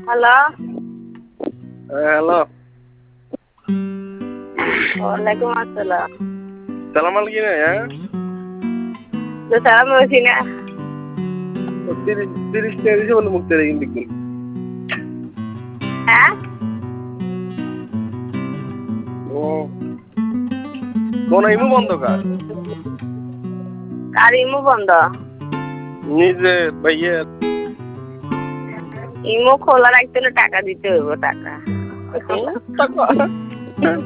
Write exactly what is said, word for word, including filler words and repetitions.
hello hello ওয়ালাইকুম আসসালাম সালাম আলাইকুম হ্যাঁ তো সালাম বলছি না তিরিশ তিরিশ টাকা বলে মুক্তি রেখে দেখুন হ্যাঁ ও কোন ইমু বন্ধ কার কার ইমো বন্ধ নিজে ভাইয়ের ইমো খোলা রাখতে হলে টাকা দিতে হইব টাকা টাকা